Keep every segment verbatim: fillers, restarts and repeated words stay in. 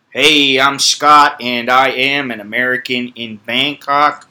Hey, I'm Scott, and I am an American in Bangkok.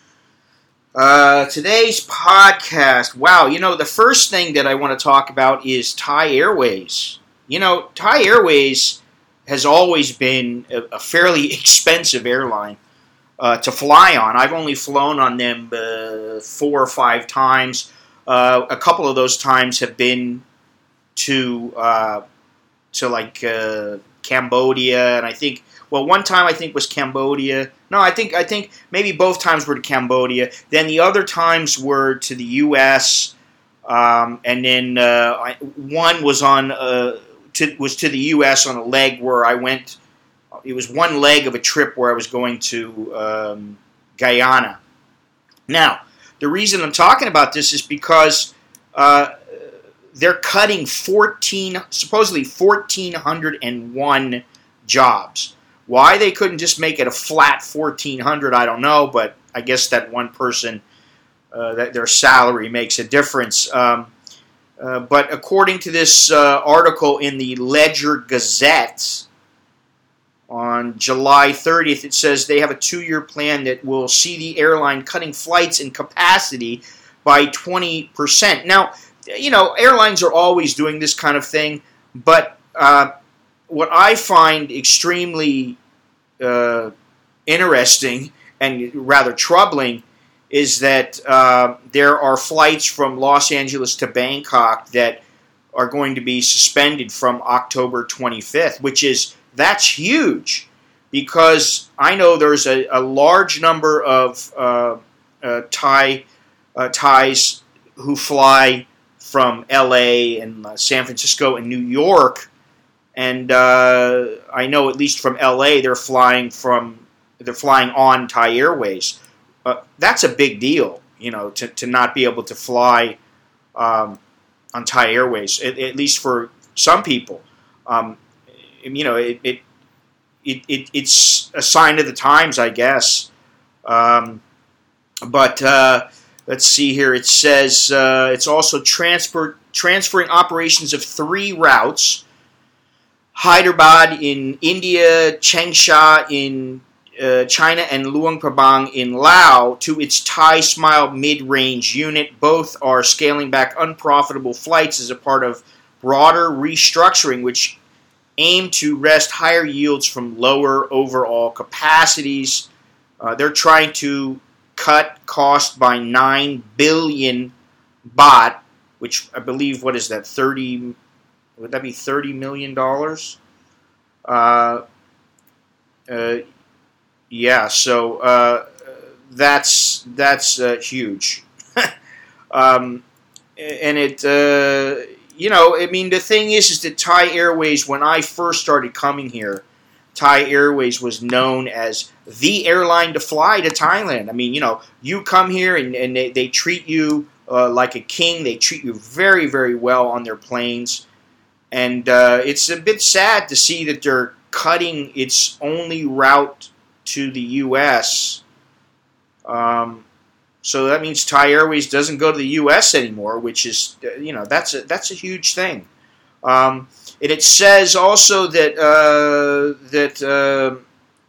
Uh, today's podcast, wow, you know, the first thing that I want to talk about is Thai Airways. You know, Thai Airways has always been a, a fairly expensive airline uh, to fly on. I've only flown on them uh, four or five times. Uh, a couple of those times have been to uh, to like uh, Cambodia, and I think well, one time I think was Cambodia. No, I think I think maybe both times were to Cambodia. Then the other times were to the U S, um, and then uh, I, one was on uh, to, was to the U S on a leg where I went. It was one leg of a trip where I was going to um, Guyana. Now, the reason I'm talking about this is because uh, they're cutting fourteen, supposedly fourteen hundred one jobs. Why they couldn't just make it a flat fourteen hundred, I don't know, but I guess that one person, uh, that their salary makes a difference. Um, uh, but according to this uh, article in the Ledger Gazette on July thirtieth, it says they have a two-year plan that will see the airline cutting flights and capacity by twenty percent. Now, you know, airlines are always doing this kind of thing, but uh, what I find extremely uh, interesting and rather troubling is that uh, there are flights from Los Angeles to Bangkok that are going to be suspended from October twenty-fifth, which is, that's huge, because I know there's a, a large number of uh, uh, Thai uh, Thais who fly from L A and uh, San Francisco and New York, and uh, I know at least from L A they're flying from they're flying on Thai Airways. Uh, that's a big deal, you know, to, to not be able to fly um, on Thai Airways, at, at least for some people. Um, you know, it, it it it it's a sign of the times, I guess. Um, but uh, Let's see here. It says uh, it's also transfer, transferring operations of three routes: Hyderabad in India, Changsha in uh, China, and Luang Prabang in Laos to its Thai Smile mid-range unit. Both are scaling back unprofitable flights as a part of broader restructuring, which aim to wrest higher yields from lower overall capacities. Uh, they're trying to cut cost by nine billion baht, which I believe, what is that, thirty, would that be thirty million dollars? Uh, uh, yeah, so uh, that's that's uh, huge. um, and it, uh, you know, I mean, the thing is, is that Thai Airways, when I first started coming here, Thai Airways was known as the airline to fly to Thailand. I mean, you know, you come here and, and they, they treat you uh, like a king. They treat you very, very well on their planes. And uh, it's a bit sad to see that they're cutting its only route to the U S. Um, so that means Thai Airways doesn't go to the U S anymore, which is, you know, that's a, that's a huge thing. Um, and it says also that uh, that uh,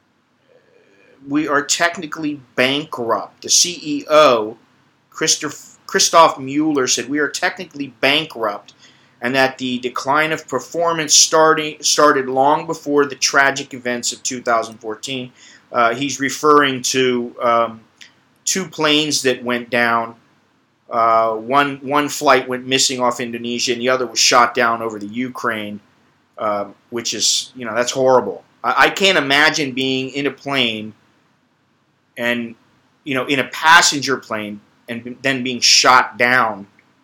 we are technically bankrupt. The C E O, Christoph, Christoph Mueller, said we are technically bankrupt, and that the decline of performance starting, started long before the tragic events of two thousand fourteen. Uh, he's referring to um, two planes that went down. Uh, one one flight went missing off Indonesia, and the other was shot down over the Ukraine, uh, which is, you know, that's horrible. I, I can't imagine being in a plane and, you know, in a passenger plane and then being shot down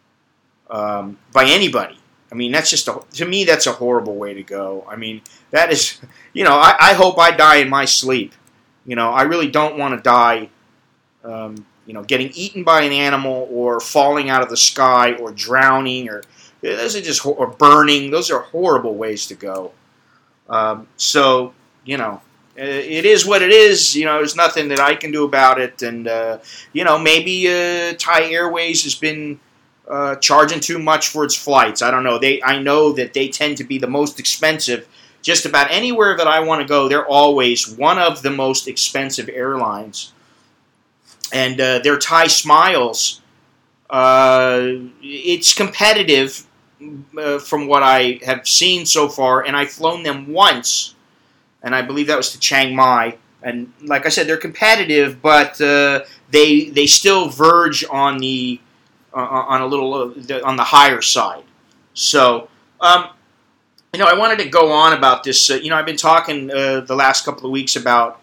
um, by anybody. I mean, that's just, a, to me, that's a horrible way to go. I mean, that is, you know, I, I hope I die in my sleep. You know, I really don't want to die um you know, getting eaten by an animal, or falling out of the sky, or drowning, or those are just or burning. Those are horrible ways to go. Um, so, you know, it is what it is. You know, there's nothing that I can do about it. And uh, you know, maybe uh, Thai Airways has been uh, charging too much for its flights. I don't know. They, I know that they tend to be the most expensive just about anywhere that I want to go, they're always one of the most expensive airlines. And uh, their Thai Smiles, uh, it's competitive uh, from what I have seen so far, and I've flown them once, and I believe that was to Chiang Mai. And like I said, they're competitive, but uh, they they still verge on the uh, on a little uh, on the higher side. So, um, you know, I wanted to go on about this. Uh, you know, I've been talking uh, the last couple of weeks about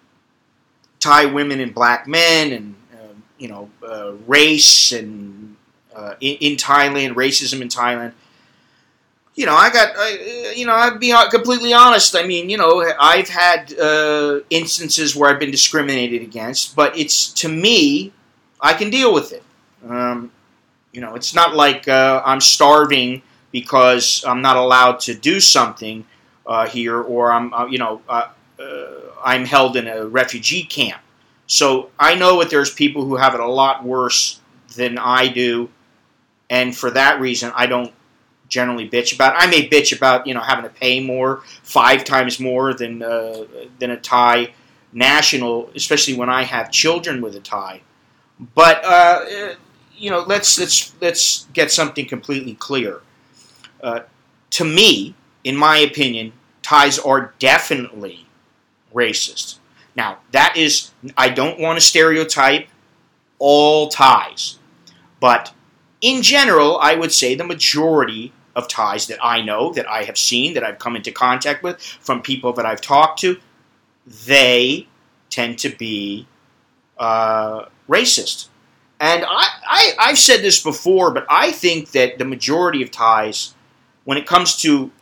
Thai women and black men, and uh, you know, uh, race and uh, in, in Thailand, racism in Thailand. You know, I got, uh, you know, I'd be completely honest. I mean, you know, I've had uh, instances where I've been discriminated against, but it's, to me, I can deal with it. Um, you know, it's not like uh, I'm starving because I'm not allowed to do something uh, here, or I'm, uh, you know, uh, uh, I'm held in a refugee camp. So I know that there's people who have it a lot worse than I do, and for that reason, I don't generally bitch about it. I may bitch about, you know, having to pay more, five times more than uh, than a Thai national, especially when I have children with a Thai. But uh, you know, let's let's let's get something completely clear. Uh, to me, in my opinion, Thais are definitely racist. Now, that is, I don't want to stereotype all Thais, but in general, I would say the majority of Thais that I know, that I have seen, that I've come into contact with, from people that I've talked to, they tend to be uh, racist. And I, I, I've said this before, but I think that the majority of Thais, when it comes to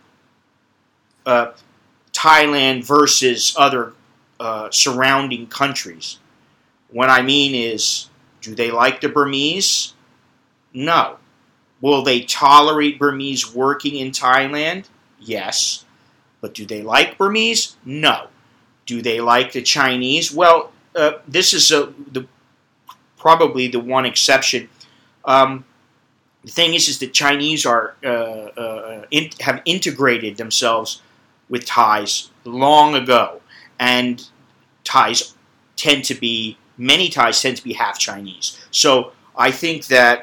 uh, Thailand versus other uh, surrounding countries, what I mean is, do they like the Burmese? No. Will they tolerate Burmese working in Thailand? Yes. But do they like Burmese? No. Do they like the Chinese? Well, uh, this is a, the, probably the one exception. Um, the thing is, is that Chinese are uh, uh, in, have integrated themselves with Thais long ago, and Thais tend to be many Thais tend to be half Chinese. So I think that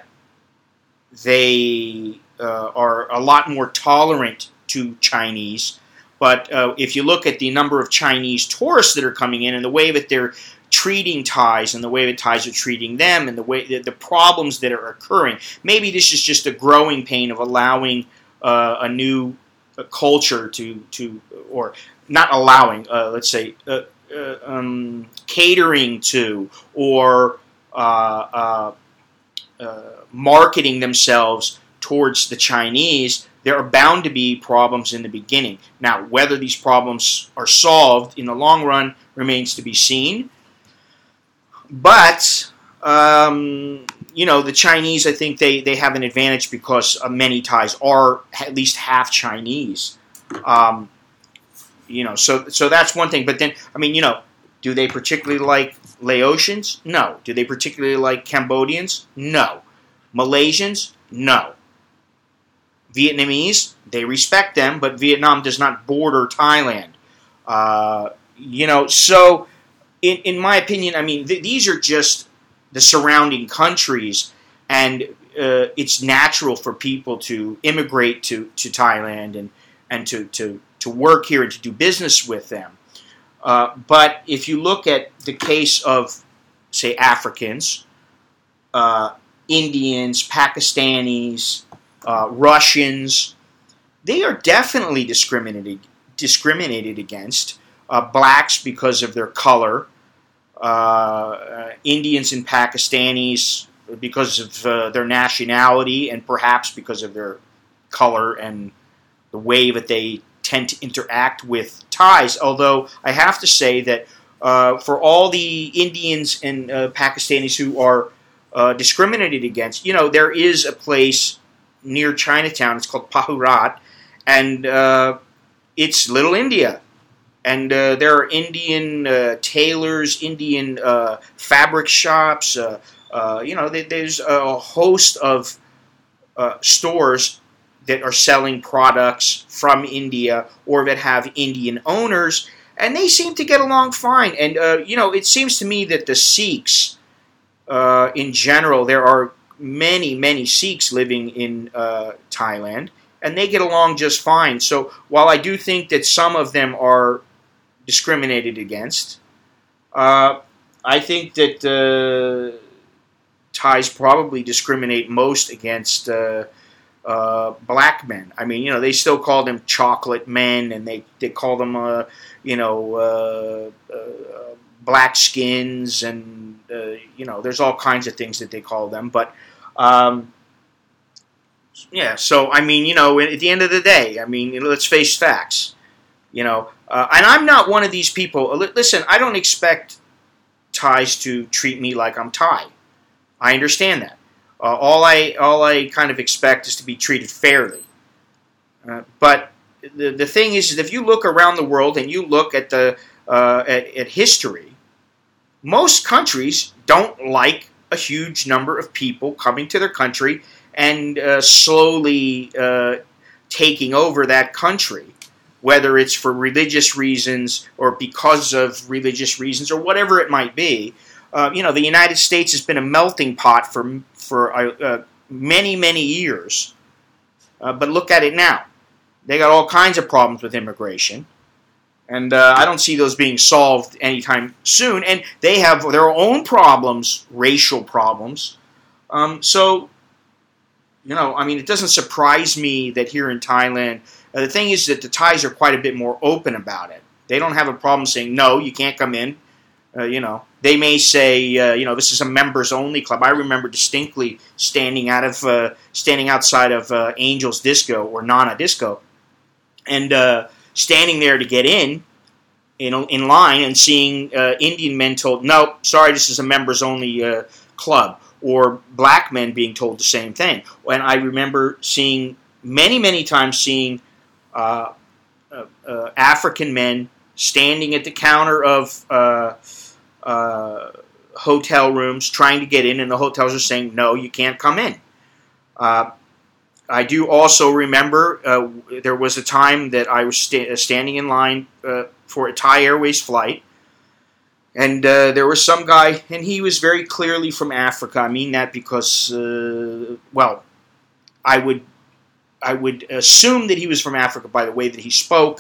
they uh, are a lot more tolerant to Chinese. But uh, if you look at the number of Chinese tourists that are coming in and the way that they're treating Thais and the way that Thais are treating them and the way the, the problems that are occurring, maybe this is just a growing pain of allowing uh, a new uh, culture to, to, or not allowing, uh, let's say, uh, uh, um, catering to, or uh, uh, uh, marketing themselves towards the Chinese. There are bound to be problems in the beginning. Now, whether these problems are solved in the long run remains to be seen. But, um, you know, the Chinese, I think they, they have an advantage because uh, many Thais are at least half Chinese. Um, you know, so so that's one thing. But then, I mean, you know, do they particularly like Laotians? No. Do they particularly like Cambodians? No. Malaysians? No. Vietnamese? They respect them, but Vietnam does not border Thailand. Uh, you know, so in, in my opinion, I mean, th- these are just the surrounding countries, and uh, it's natural for people to immigrate to, to Thailand and, and to, to, to work here and to do business with them. Uh, but if you look at the case of, say, Africans, uh, Indians, Pakistanis, uh, Russians, they are definitely discriminated discriminated against. Uh, blacks because of their color, uh, uh, Indians and Pakistanis because of uh, their nationality, and perhaps because of their color and the way that they tend to interact with Thais. Although I have to say that uh, for all the Indians and uh, Pakistanis who are uh, discriminated against, you know, there is a place near Chinatown. It's called Pahurat, and uh, it's Little India. And uh, there are Indian uh, tailors, Indian uh, fabric shops. Uh, uh, you know, there's a host of uh, stores that are selling products from India or that have Indian owners, and they seem to get along fine. And, uh, you know, it seems to me that the Sikhs, uh, in general, there are many, many Sikhs living in uh, Thailand, and they get along just fine. So while I do think that some of them are discriminated against, uh, I think that uh, Thais probably discriminate most against uh, uh, black men. I mean, you know, they still call them chocolate men, and they, they call them, uh, you know, uh, uh, black skins, and, uh, you know, there's all kinds of things that they call them. But, um, yeah, so, I mean, you know, at the end of the day, I mean, let's face facts, you know. Uh, and I'm not one of these people. Listen, I don't expect Thais to treat me like I'm Thai. I understand that. Uh, all I all I kind of expect is to be treated fairly. Uh, but the the thing is, is, if you look around the world and you look at the uh, at, at history, most countries don't like a huge number of people coming to their country and uh, slowly uh, taking over that country, whether it's for religious reasons or because of religious reasons or whatever it might be. Uh, you know, the United States has been a melting pot for for uh, uh, many, many years. Uh, but look at it now. They got all kinds of problems with immigration. And uh, I don't see those being solved anytime soon. And they have their own problems, racial problems. Um, so, you know, I mean, it doesn't surprise me that here in Thailand, uh, the thing is that the Thais are quite a bit more open about it. They don't have a problem saying, no, you can't come in. Uh, you know, they may say, uh, you know, this is a members-only club. I remember distinctly standing out of uh, standing outside of uh, Angels Disco or Nana Disco, and uh, standing there to get in, in in line, and seeing uh, Indian men told, "No, sorry, this is a members-only uh, club," or black men being told the same thing. And I remember seeing many, many times seeing uh, uh, uh, African men standing at the counter of uh, uh, hotel rooms trying to get in, and the hotels are saying, no, you can't come in. Uh, I do also remember uh, there was a time that I was sta- standing in line uh, for a Thai Airways flight, and uh, there was some guy, and he was very clearly from Africa. I mean that because, uh, well, I would I would assume that he was from Africa by the way that he spoke,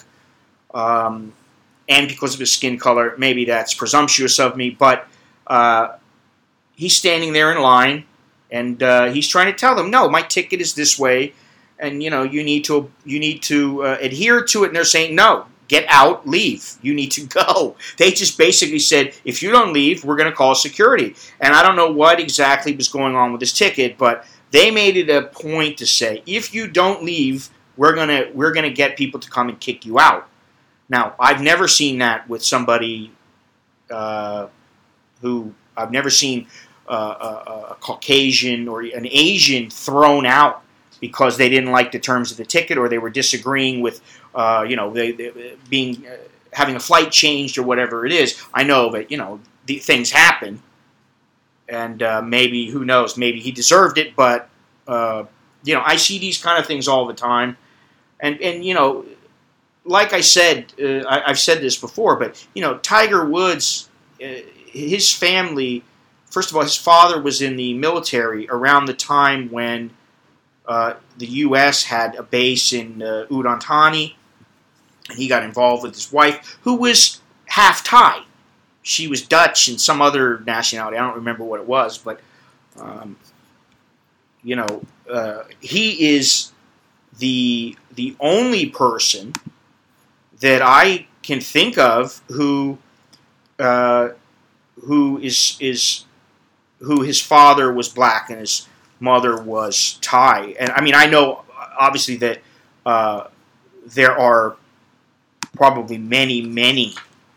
um, and because of his skin color. Maybe that's presumptuous of me, but uh, he's standing there in line, and uh, he's trying to tell them, no, my ticket is this way, and you know you need to you need to uh, adhere to it. And they're saying, no, get out, leave. You need to go. They just basically said, if you don't leave, we're going to call security. And I don't know what exactly was going on with his ticket, but they made it a point to say, if you don't leave, we're gonna we're gonna get people to come and kick you out. Now, I've never seen that with somebody uh, who I've never seen uh, a, a Caucasian or an Asian thrown out because they didn't like the terms of the ticket or they were disagreeing with, uh, you know, they, they being uh, having a flight changed or whatever it is. I know that, you know, the, things happen, and uh, maybe, who knows, maybe he deserved it, but, uh, you know, I see these kind of things all the time, and, and you know, like I said, uh, I, I've said this before, but, you know, Tiger Woods, uh, his family, first of all, his father was in the military around the time when uh, the U S had a base in uh, Udon Thani, and he got involved with his wife, who was half Thai. She was Dutch and some other nationality. I don't remember what it was, but, um, you know, uh, he is the the only person that I can think of who uh, who is is who his father was black and his mother was Thai. And I mean, I know obviously that uh, there are probably many, many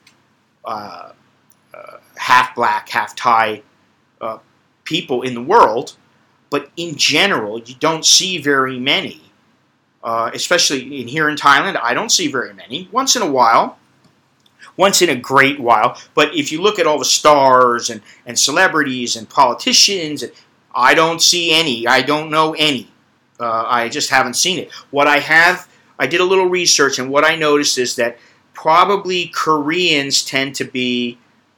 uh, uh, half black, half Thai uh, people in the world, but in general, you don't see very many. Uh, especially in here in Thailand, I don't see very many. Once in a while, once in a great while. But if you look at all the stars and, and celebrities and politicians, I don't see any. I don't know any. Uh, I just haven't seen it. What I have, I did a little research, and what I noticed is that probably Koreans tend to be,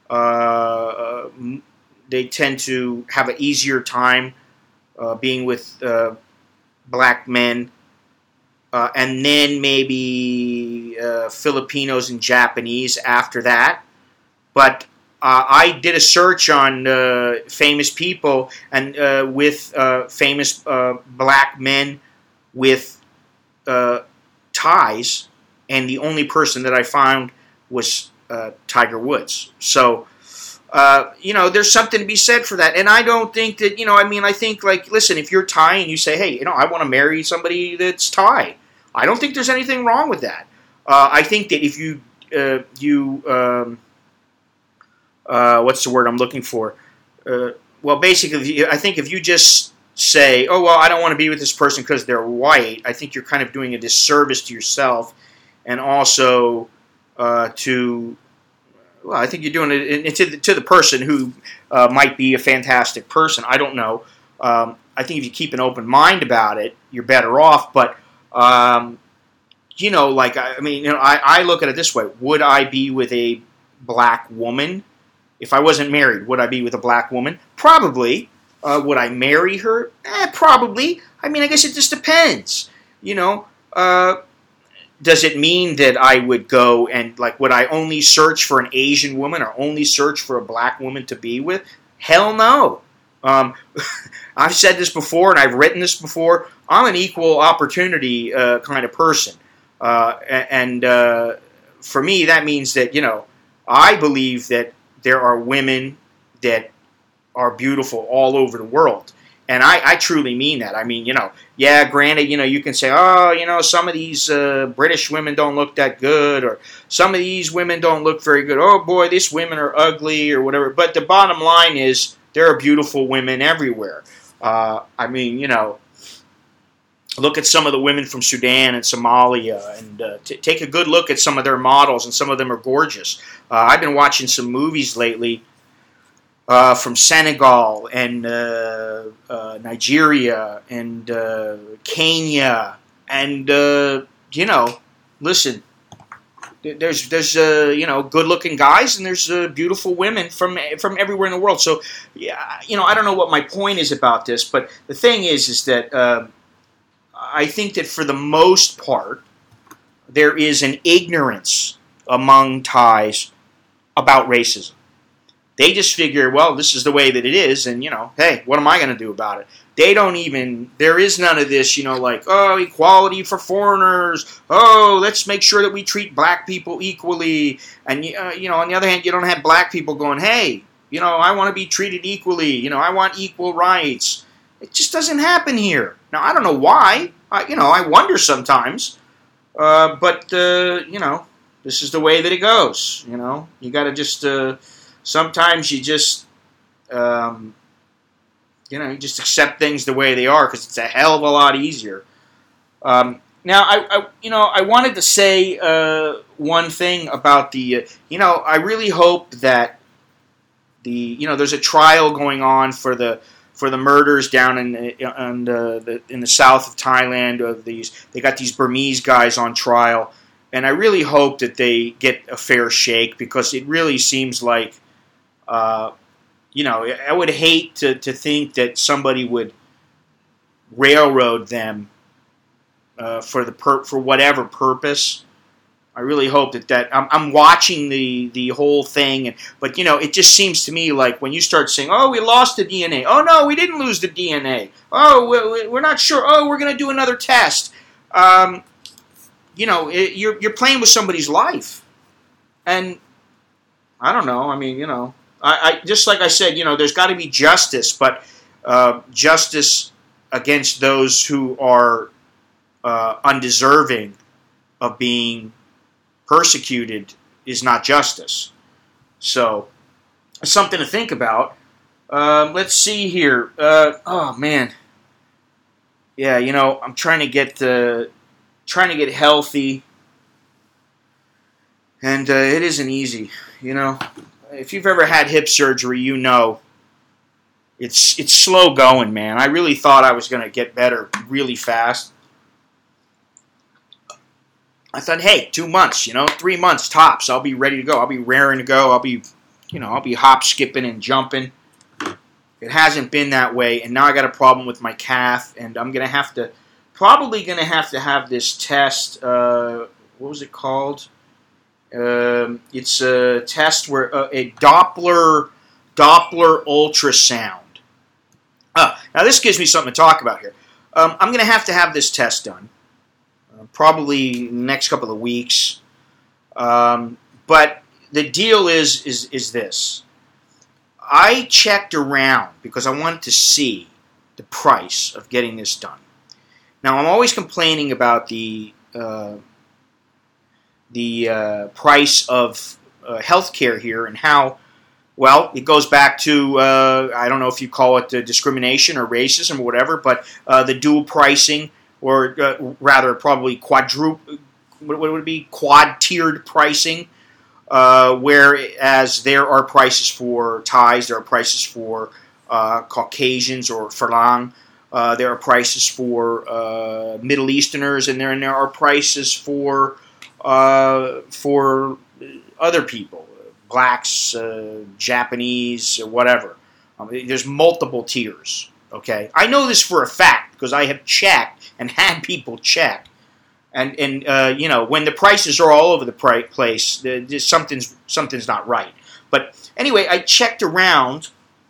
uh, they tend to have an easier time uh, being with uh, black men. Uh, and then maybe uh, Filipinos and Japanese after that. But uh, I did a search on uh, famous people and uh, with uh, famous uh, black men with uh, ties, and the only person that I found was uh, Tiger Woods. So, uh, you know, there's something to be said for that. And I don't think that, you know, I mean, I think, like, listen, if you're Thai and you say, hey, you know, I want to marry somebody that's Thai, I don't think there's anything wrong with that. Uh, I think that if you, uh, you, um, uh, what's the word I'm looking for? Uh, well, basically, I think if you just say, oh, well, I don't want to be with this person because they're white, I think you're kind of doing a disservice to yourself and also uh, to, well, I think you're doing it to the, to the person who uh, might be a fantastic person. I don't know. Um, I think if you keep an open mind about it, you're better off, but Um, you know, like, I mean, you know, I, I look at it this way. Would I be with a black woman? If I wasn't married, would I be with a black woman? Probably. Uh, would I marry her? Eh, probably. I mean, I guess it just depends. You know, uh, does it mean that I would go and, like, would I only search for an Asian woman or only search for a black woman to be with? Hell no. Um, I've said this before, and I've written this before. I'm an equal opportunity uh, kind of person, uh, and uh, for me, that means that, you know, I believe that there are women that are beautiful all over the world, and I, I truly mean that. I mean, you know, yeah, granted, you know, you can say, oh, you know, some of these uh, British women don't look that good, or some of these women don't look very good. Oh boy, these women are ugly, or whatever. But the bottom line is, there are beautiful women everywhere. Uh, I mean, you know, look at some of the women from Sudan and Somalia, and uh, t- take a good look at some of their models, and some of them are gorgeous. Uh, I've been watching some movies lately uh, from Senegal and uh, uh, Nigeria and uh, Kenya, and uh, you know, listen. There's there's uh, you know, good looking guys, and there's uh, beautiful women from from everywhere in the world. So yeah, you know, I don't know what my point is about this, but the thing is is that uh, I think that for the most part there is an ignorance among Thais about racism. They just figure, well, this is the way that it is, and, you know, hey, what am I going to do about it? They don't even, there is none of this, you know, like, oh, equality for foreigners, oh, let's make sure that we treat black people equally, and, uh, you know, on the other hand, you don't have black people going, hey, you know, I want to be treated equally, you know, I want equal rights. It just doesn't happen here. Now, I don't know why, I, you know, I wonder sometimes, uh, but, uh, you know, this is the way that it goes, you know, you got to just, uh, sometimes you just, um, you know, you just accept things the way they are because it's a hell of a lot easier. Um, now, I, I, you know, I wanted to say uh, one thing about the, uh, you know, I really hope that the, you know, there's a trial going on for the for the murders down in in the, the in the south of Thailand. Of these, they got these Burmese guys on trial, and I really hope that they get a fair shake because it really seems like. Uh, you know, I would hate to, to think that somebody would railroad them uh, for the per- for whatever purpose. I really hope that that I'm, I'm watching the, the whole thing, and but you know, it just seems to me like when you start saying, "Oh, we lost the D N A," "Oh no, we didn't lose the D N A," "Oh, we, we're not sure," "Oh, we're going to do another test." Um, you know, it, you're you're playing with somebody's life, and I don't know. I mean, you know. I, I just like I said, you know, there's got to be justice, but uh, justice against those who are uh, undeserving of being persecuted is not justice. So, something to think about. Uh, let's see here. Uh, oh man, yeah, you know, I'm trying to get uh, trying to get healthy, and uh, it isn't easy, you know. If you've ever had hip surgery, you know it's it's slow going, man. I really thought I was going to get better really fast. I thought, hey, two months, you know, three months tops, I'll be ready to go. I'll be raring to go. I'll be, you know, I'll be hop, skipping, and jumping. It hasn't been that way, and now I got a problem with my calf, and I'm going to have to, probably going to have to have this test, uh, what was it called? Um, it's a test where, uh, a Doppler, Doppler ultrasound. Uh, now, this gives me something to talk about here. Um, I'm going to have to have this test done. Probably next couple of weeks, um, but the deal is is is this. I checked around because I wanted to see the price of getting this done. Now I'm always complaining about the uh, the uh, price of uh, healthcare here and how, well, it goes back to uh, I don't know if you call it uh, discrimination or racism or whatever, but uh, the dual pricing. Or uh, rather, probably quadruple, what would it be? Quad-tiered pricing, uh, whereas there are prices for Thais, there are prices for uh, Caucasians or Falang, uh, there are prices for uh, Middle Easterners, and there, and there are prices for uh, for other people, blacks, uh, Japanese, whatever. Um, there's multiple tiers. Okay, I know this for a fact because I have checked and had people check, and and uh, you know when the prices are all over the place, there's something's something's not right. But anyway, I checked around,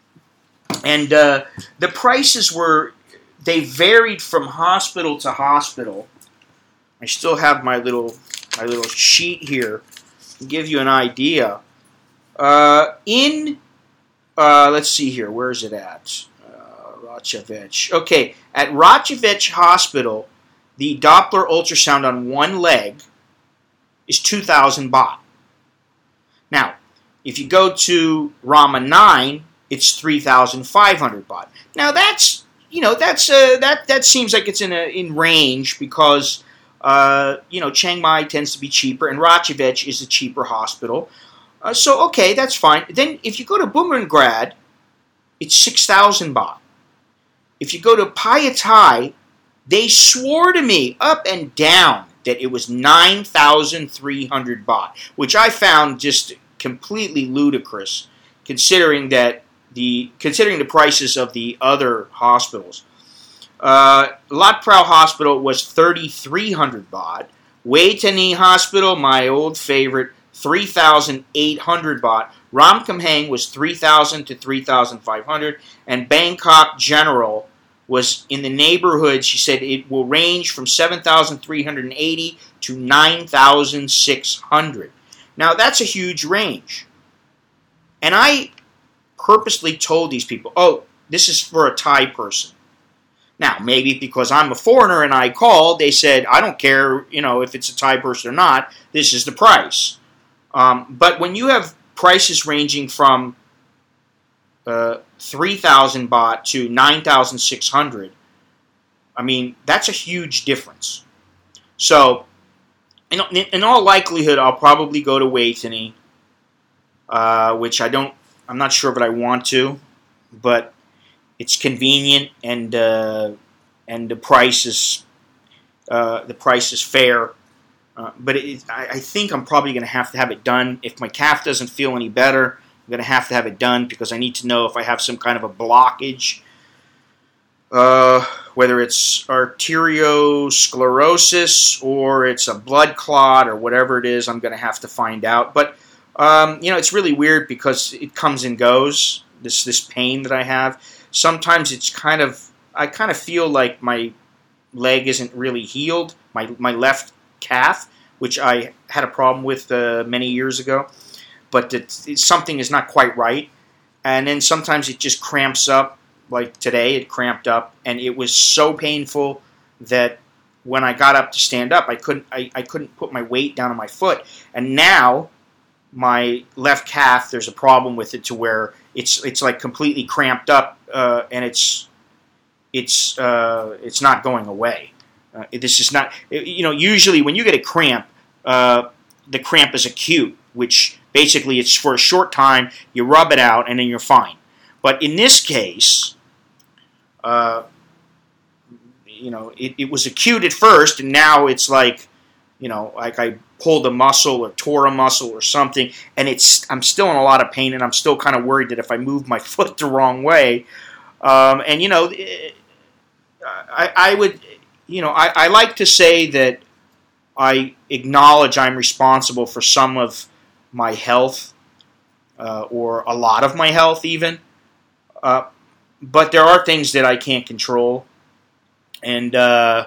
and uh, the prices were they varied from hospital to hospital. I still have my little my little sheet here to give you an idea. Uh, in uh, let's see here, where is it at? Rachovec. Okay, at Rachovec Hospital, the Doppler ultrasound on one leg is two thousand baht. Now, if you go to Rama nine, it's three thousand five hundred baht. Now that's, you know, that's uh, that that seems like it's in a in range because uh, you know, Chiang Mai tends to be cheaper and Rachovec is a cheaper hospital. Uh, so okay, that's fine. Then if you go to Bumrungrad, it's six thousand baht. If you go to Phaya Thai, they swore to me up and down that it was nine thousand three hundred baht, which I found just completely ludicrous, considering that the considering the prices of the other hospitals. Uh, Lat Phrao Hospital was thirty-three hundred baht. Way Thani Hospital, my old favorite, three thousand eight hundred baht. Ramkhamhaeng was three thousand to three thousand five hundred, and Bangkok General was in the neighborhood. She said it will range from seven thousand three hundred eighty to nine thousand six hundred. Now, that's a huge range. And I purposely told these people, oh, this is for a Thai person. Now, maybe because I'm a foreigner and I called, they said, I don't care, you know, if it's a Thai person or not, this is the price. Um, but when you have prices ranging from uh, three thousand baht to nine thousand six hundred, I mean, that's a huge difference. So, in, in all likelihood, I'll probably go to Way Thani, uh, which I don't, I'm not sure, but I want to, but it's convenient and uh, and the price is uh, the price is fair. Uh, but it, I, I think I'm probably going to have to have it done. If my calf doesn't feel any better, I'm going to have to have it done because I need to know if I have some kind of a blockage, uh, whether it's arteriosclerosis or it's a blood clot or whatever it is. I'm going to have to find out. But um, you know, it's really weird because it comes and goes. This this pain that I have. Sometimes it's kind of I kind of feel like my leg isn't really healed. My my left calf, which I had a problem with uh, many years ago, but it's, it's, something is not quite right. And then sometimes it just cramps up, like today it cramped up, and it was so painful that when I got up to stand up, I couldn't I, I couldn't put my weight down on my foot. And now my left calf, there's a problem with it to where it's it's like completely cramped up, uh, and it's it's uh, it's not going away. Uh, this is not, you know, usually when you get a cramp, uh, the cramp is acute, which basically it's for a short time, you rub it out, and then you're fine. But in this case, uh, you know, it, it was acute at first, and now it's like, you know, like I pulled a muscle or tore a muscle or something, and it's I'm still in a lot of pain, and I'm still kind of worried that if I move my foot the wrong way, um, and you know, I, I would, you know, I, I like to say that I acknowledge I'm responsible for some of my health, uh, or a lot of my health even, uh, but there are things that I can't control, and uh,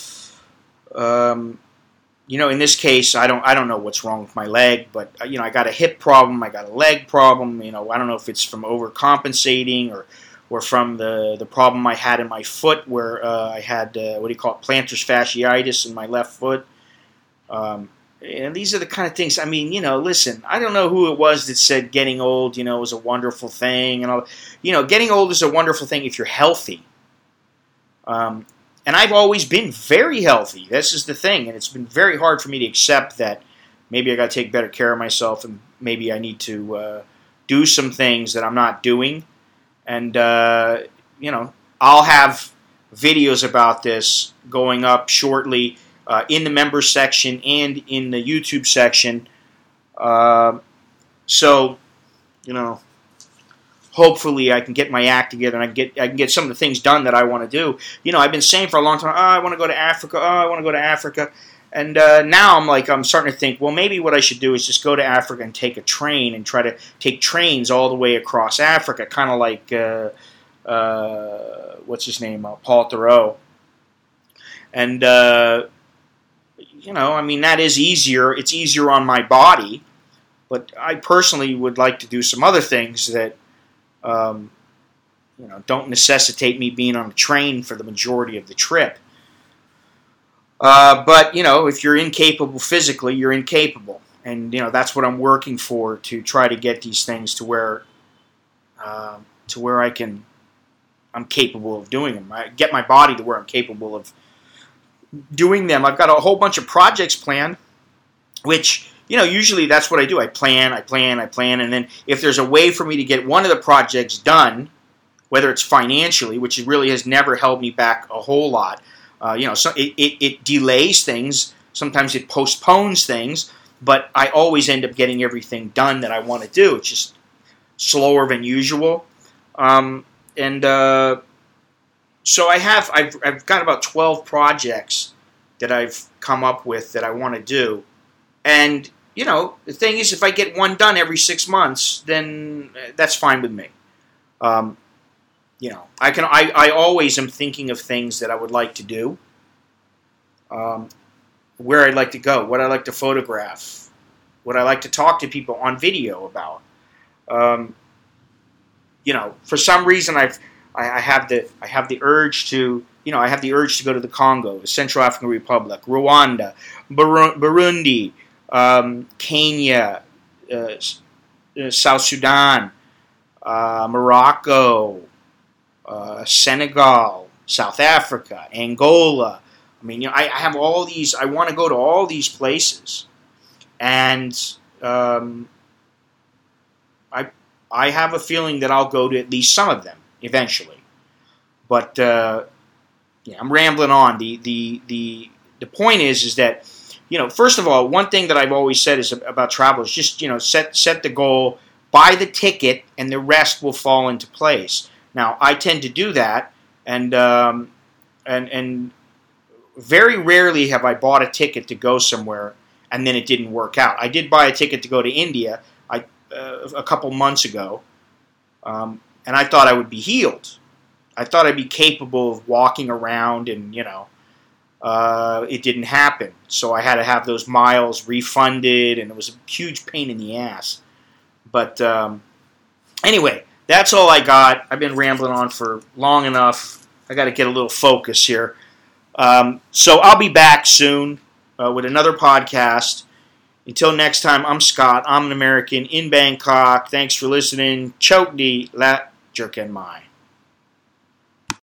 um. You know, in this case, I don't I don't know what's wrong with my leg, but, you know, I got a hip problem, I got a leg problem, you know, I don't know if it's from overcompensating or or from the, the problem I had in my foot where uh, I had, uh, what do you call it, plantar fasciitis in my left foot. Um, and these are the kind of things, I mean, you know, listen, I don't know who it was that said getting old, you know, is a wonderful thing. And all. You know, getting old is a wonderful thing if you're healthy. Um And I've always been very healthy. This is the thing. And it's been very hard for me to accept that maybe I got to take better care of myself and maybe I need to uh, do some things that I'm not doing. And, uh, you know, I'll have videos about this going up shortly uh, in the members section and in the YouTube section. Uh, so, you know, hopefully I can get my act together and I can get I can get some of the things done that I want to do. You know, I've been saying for a long time, oh, I want to go to Africa, oh, I want to go to Africa. And uh, now I'm like, I'm starting to think, well, maybe what I should do is just go to Africa and take a train and try to take trains all the way across Africa, kind of like, uh, uh, what's his name, uh, Paul Theroux. And, uh, you know, I mean, that is easier. It's easier on my body. But I personally would like to do some other things that, Um, you know, don't necessitate me being on a train for the majority of the trip. Uh, but, you know, if you're incapable physically, you're incapable. And, you know, that's what I'm working for, to try to get these things to where, uh, to where I can, I'm capable of doing them. I get my body to where I'm capable of doing them. I've got a whole bunch of projects planned, which, you know, usually that's what I do. I plan, I plan, I plan, and then if there's a way for me to get one of the projects done, whether it's financially, which it really has never held me back a whole lot, uh, you know, so it, it, it delays things, sometimes it postpones things, but I always end up getting everything done that I want to do. It's just slower than usual. Um, and uh, so I have, I've, I've got about twelve projects that I've come up with that I want to do. And, you know, the thing is, if I get one done every six months, then that's fine with me. Um, you know, I can. I, I always am thinking of things that I would like to do, um, where I'd like to go, what I like to photograph, what I like to talk to people on video about. Um, you know, for some reason, I've I, I have the I have the urge to. You know, I have the urge to go to the Congo, the Central African Republic, Rwanda, Burundi. Um, Kenya, uh, uh, South Sudan, uh, Morocco, uh, Senegal, South Africa, Angola. I mean, you know, I, I have all these. I want to go to all these places, and um, I I have a feeling that I'll go to at least some of them eventually. But uh, yeah, I'm rambling on. The the the the point is is that. You know, first of all, one thing that I've always said is about travel is just, you know, set set the goal, buy the ticket, and the rest will fall into place. Now, I tend to do that, and um, and and very rarely have I bought a ticket to go somewhere and then it didn't work out. I did buy a ticket to go to India I, uh, a couple months ago, um, and I thought I would be healed. I thought I'd be capable of walking around and, you know, Uh, it didn't happen, so I had to have those miles refunded, and it was a huge pain in the ass. But um, anyway, that's all I got. I've been rambling on for long enough. I got to get a little focus here. Um, so I'll be back soon uh, with another podcast. Until next time, I'm Scott. I'm an American in Bangkok. Thanks for listening. Chok di la jerken mai.